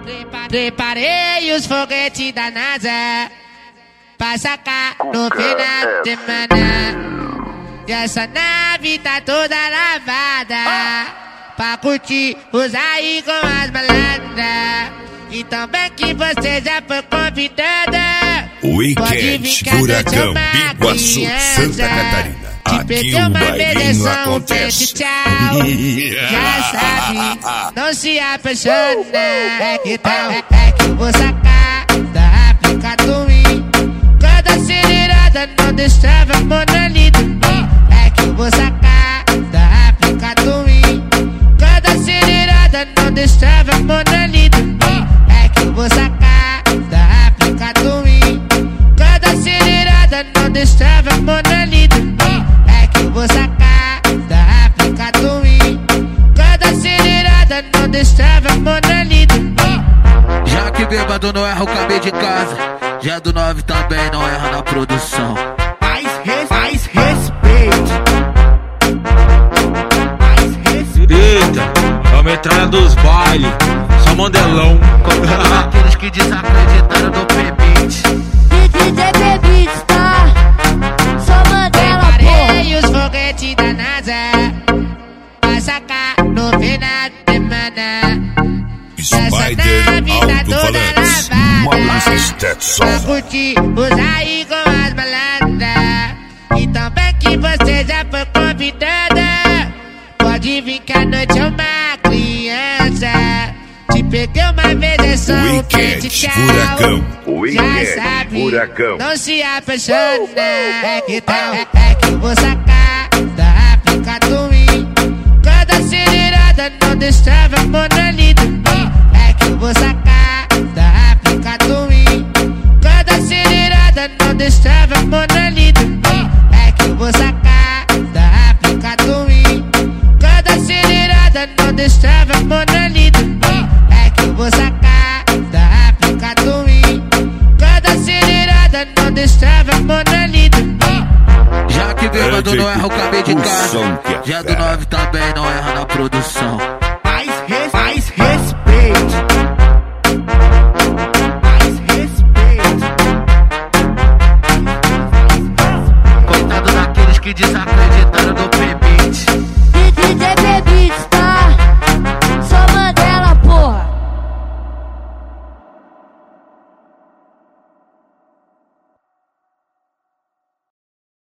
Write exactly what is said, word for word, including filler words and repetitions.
Preparei os foguetes da NASA pra sacar no final de semana. E essa nave tá toda lavada pra curtir, usar aí com as malandras. Então bem que você já foi convidada. Weekend Furacão Biguaçu, Santa Catarina. Aqui o bailinho acontece. Tchau. Já sabe, não se apaixona. É que tal, é que vou sacar da África do Win. Cada acelerada não deixava monolito. É que vou sacar da África do Win. Cada acelerada não deixava monolito. É que vou sacar da África do Win. Cada acelerada não deixava monolito. É que vou sacar da África do Win. Cada acelerada não deixava monolito. Já que bêbado não erra o cabelo de casa, já do nove também não erra na produção. Mais, res, mais respeito. Mais respeito. Eita, é a metralha dos bailes, só mandelão. Contando aqueles que desacreditaram no P-Beat. D J P-Beat, tá? Só mandela, Preparei os foguetes da NASA pra sacar no final de semana. Spider Alto-Falantes, Maurício Stetson. Pra curtir, usar aí com as malandras. Então bem que você já foi convidada. Pode vir que a noite é uma criança. Te peguei uma vez, é só um pente, Weekend tchau. Furacão. Já Weekend sabe, Furacão. não se apaixona. É que tal, é que vou sacar da África do Win. Cada acelerada não deixava monolito. É que vou sacar da África do Win. Cada acelerada não deixava monolito. É que vou sacar da África do Win. Cada acelerada não deixava monolito. É que vou sacar da África do Win. Cada acelerada não deixava monolito. Já que bêbado não erra o cabelo de O casa, som que é já do fera. nove também não erra na produção. Mais, res, mais respeito. Mais respeito. Coitado daqueles que desacreditaram no P-Beat. D J P-Beat,